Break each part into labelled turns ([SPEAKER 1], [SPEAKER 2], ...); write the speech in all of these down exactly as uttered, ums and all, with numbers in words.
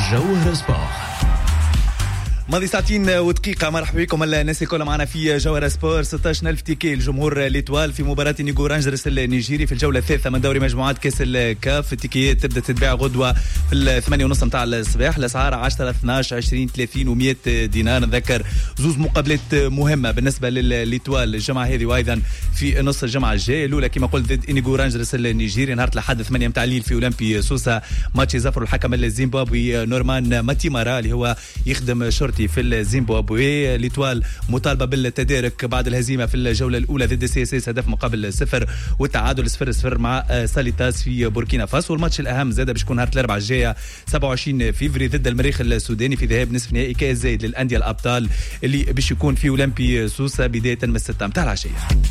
[SPEAKER 1] جوهر سبور.
[SPEAKER 2] ماضي ساعتين ودقيقة. مرحبا بكم الناس الكل معنا في جوهر سبور. ستة عشر ألف تيكي الجمهور ليتوال في مباراة نيغو رانجرز النيجيري في الجولة الثالثة من دوري مجموعات كاس الكاف. التيكيات تبدأ تتباع غدوة في الثمانية ونص متاع الصباح. الأسعار عشرة اثناش عشرين ثلاثين ومئة دينار. نذكر زوز مقابلات مهمة بالنسبة لليتوال الجمعة هذه وأيضا في نص الجمعة الجاي. الأولى كما قلت ضد نيغو رانجرز النيجيري نهار الأحد ثمانية متاع الليل في أولمبي سوسة. ماتش يزفر الحكم الزيمبابوي نورمان ماتيمارا اللي هو يخدم شرطي في الزيمبابوي. ليتوال مطالبة بالتدارك بعد الهزيمة في الجولة الأولى ضد سي اس اس هدف مقابل صفر والتعادل صفر صفر مع ساليتاس في بوركينا فاسو. والماتش الأهم زاد باش يكون نهار الأربعاء الجاية سبعة وعشرين فيفري ضد المريخ السوداني في ذهاب نصف نهائي كأس زايد للأندية الأبطال اللي باش يكون في أولمبي سوسة بداية من الستة متاع العشية.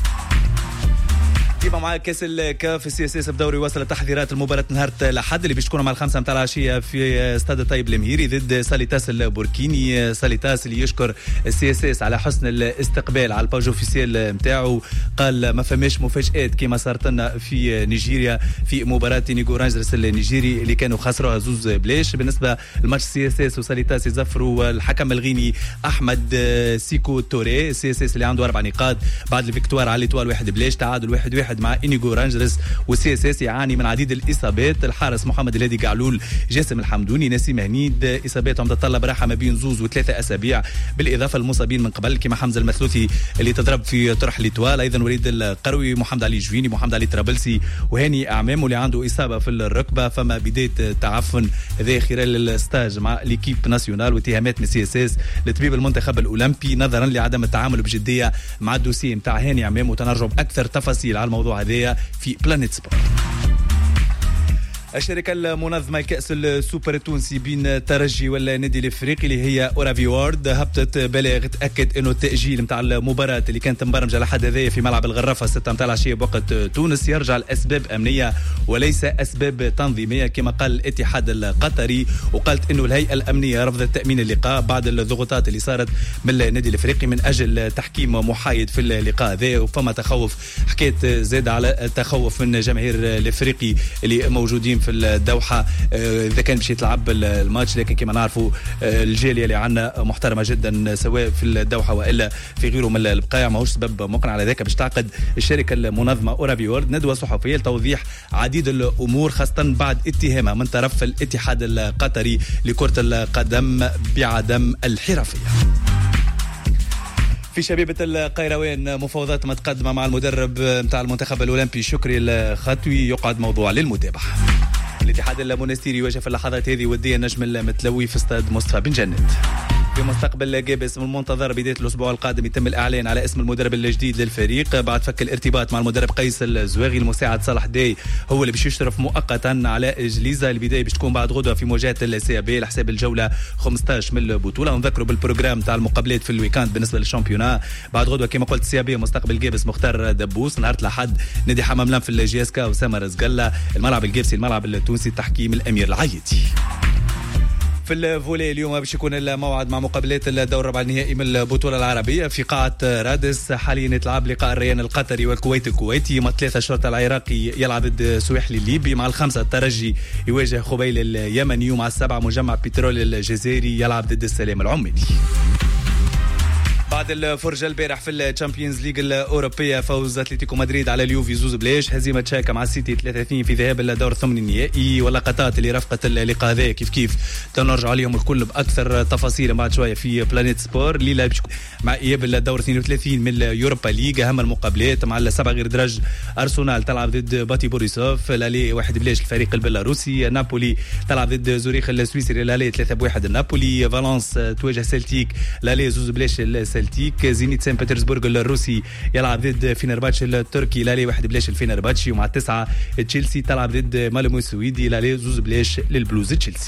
[SPEAKER 2] ديما مع كاس الكاف. السي اس اس بدوري وصل تحضيرات المباراة نهار الأحد اللي باش تكون مع الخمسة متاع العشية في استاد طيب المهيري ضد ساليتاس البوركيني. ساليتاس اللي يشكر السي اس اس على حسن الاستقبال على الباج اوفيسيال نتاعو. قال ما فماش مفاجآت كما صارت لنا في نيجيريا في مباراة نيغو رانجرز النيجيري اللي كانوا خسروها زوز بلاش. بالنسبة للماتش سي اس اس وساليتاس يزفروا الحكم الغيني احمد سيكو توري. سي اس اس اللي عنده اربع نقاط بعد الفيكتوار على ليتوال واحد بلاش. تعادل واحد واحد مع نيغو رانجرز. والسي اس اس يعاني من عديد الاصابات. الحارس محمد الهادي قعلول جاسم الحمدوني نسيم هنيد اصاباتهم تتطلب راحه ما بين زوز وثلاثه اسابيع بالاضافه للمصابين من قبل كما حمزه المثلوثي اللي تضرب في طرح ليتوال. ايضا وليد القروي محمد علي جويني محمد علي طرابلسي وهاني اعمامه اللي عنده اصابه في الركبه. فما بدايه تعفن ذا خلال الستاج مع ليكيب ناسيونال واتهامات من سي اس اس لطبيب المنتخب الاولمبي نظرا لعدم التعامل بجديه مع الدوسيه نتاع هاني اعمامه. وتنرجع باكثر تفاصيل على الموضوع هذا في بلانيت سبورت. الشركة المنظمة لكأس السوبر التونسي بين الترجي والنادي الافريقي اللي هي اورافي وورد هبطت بلاغ تأكد انه التأجيل متاع المباراة اللي كانت مبرمجة لحد هذايا في ملعب الغرافة ستة متاع العشية بوقت تونس يرجع لأسباب أمنية وليس أسباب تنظيمية كما قال الاتحاد القطري. وقالت انه الهيئة الأمنية رفضت تأمين اللقاء بعد الضغوطات اللي صارت من النادي الافريقي من أجل تحكيم محايد في اللقاء هذا. وفما تخوف حكاية زاد على التخوف من جماهير الافريقي اللي موجودين في الدوحة إذا كان باش يتلعب الماتش. لكن كما نعرفوا الجالية اللي عندنا محترمة جدا سواء في الدوحة وإلا في غيره من البقايع ماهوش سبب مقنع على ذلك باش تعقد الشركة المنظمة اورافي وورد ندوة صحفية لتوضيح عديد الأمور خاصة بعد اتهامها من طرف الاتحاد القطري لكرة القدم بعدم الحرفية. في شبيبة القيروان مفاوضات متقدمة مع المدرب متاع المنتخب الأولمبي شكري الخطوي يقعد موضوع للمتابعة. الاتحاد المونستيري يواجه في اللحظات هذه وديا النجم المتلوي في استاد مصطفى بن جنات. في مستقبل جاب اسم المنتظر بداية الأسبوع القادم يتم الإعلان على اسم المدرب الجديد للفريق بعد فك الارتباط مع المدرب قيس الزواغي. المساعد صالح داي هو اللي باش يشرف مؤقتا على جليزة. البداية باش تكون بعد غدوة في مواجهة السي بي لحساب الجولة خمسطاش من البطولة. ونذكروا بالبروجرام تاع المقابلات في الويكاند بالنسبة للشامبيونا بعد غدوة كما قلت سي بي مستقبل جابس مختار دبوس. نهار الأحد نادي حمام لام في الجي اس كا وسام رزقلة. الملعب الجابسي الملعب التونسي التحكيم الأمير العيتي. في الفولي اليوم باش يكون الموعد مع مقابلات الدور الربع النهائي من البطولة العربية في قاعة رادس. حاليا يتلعب لقاء الريان القطري والكويت الكويتي. مع ثلاثة الشرطة العراقي يلعب ضد سويحلي الليبي. مع الخمسة الترجي يواجه خبيل اليمني. ومع السبعة مجمع بترول الجزائري يلعب ضد السلام العماني. بعد الفرجة البارح في الشامبيونز ليج الأوروبية فوز أتلتيكو مدريد على اليوفي زوز بلاش. هزيمة شاكا مع السيتي ثلاثة اثنين في ذهاب الدور الثمانية النهائي. واللقطات اللي رافقت اللقاء هذا كيف كيف تنرجع عليهم الكل بأكثر تفاصيل بعد شوية في بلانيت سبور. ليلة مع إياب الدور اثنين وثلاثين من اليوروبا ليج. أهم المقابلات مع السبعة غير درج أرسنال تلعب ضد باتي بوريسوف الالي واحد بلاش الفريق البيلاروسي. نابولي تلعب ضد زوريخ السويسري الالي ثلاثة بواحد النابولي. فالنس تواجه سلتيك الالي زوز بلاش السلتيك. زينيت سان بطرسبورغ الروسي يلعب ضد فينرباتشي التركي لالي واحد بلاش الفينرباتشي. ومع التسعة تشيلسي تلعب ضد مالمو السويدي لالي زوز بلاش للبلوز تشيلسي.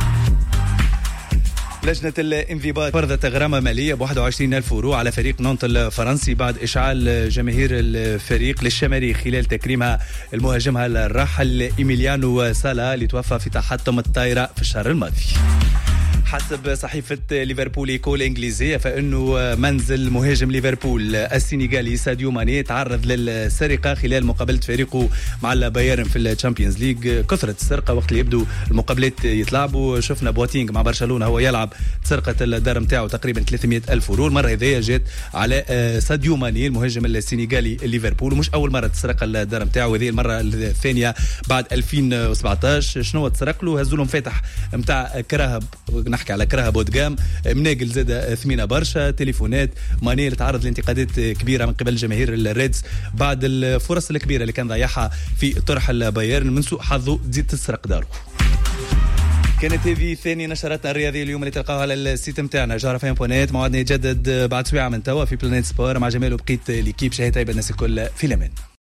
[SPEAKER 2] لجنة الانضباط فرضت غرامة مالية ب واحد وعشرين ألف يورو على فريق نونت الفرنسي بعد إشعال جماهير الفريق للشماريخ خلال تكريمها المهاجم الراحل إيميليانو سالا اللي توفى في تحطم الطائرة في الشهر الماضي. حسب صحيفة ليفربول إيكو الإنجليزية فإنه منزل مهاجم ليفربول السنغالي ساديو ماني تعرض للسرقة خلال مقابلة فريقه مع البايرن في الشامبيونز ليج. كثرة السرقة وقت اللي يبدو المقابلات يتلعبوا. شفنا بواتينغ مع برشلونة هو يلعب سرقة الدار متاعه تقريبا ثلاثمائة ألف يورو. المرة هذه جات على ساديو ماني المهاجم السنغالي ليفربول ومش أول مرة تسرق الدار متاعه وهذه المرة الثانية بعد ألفين وسبعطاش. شنو تسرق له؟ هزوا له مفاتح متاع كراهب، نحكي على كراهب بودجام، مناقل زادة ثمينة برشا، تليفونات. ماني تعرض لانتقادات كبيرة من قبل جماهير الريدز بعد الفرص الكبيرة اللي كان ضيعها في طرح البايرن من سوء حظه تزيد تسرق داره. كانت هذه ثاني نشراتنا الرياضية اليوم اللي تلقاها على السيت متاعنا جارة فين بونات. موعدنا يجدد بعد سويعة من توا في بلانيت سبور مع جمال وبقيت ليكيب. شهيتاي بالناس الكل في الأمان.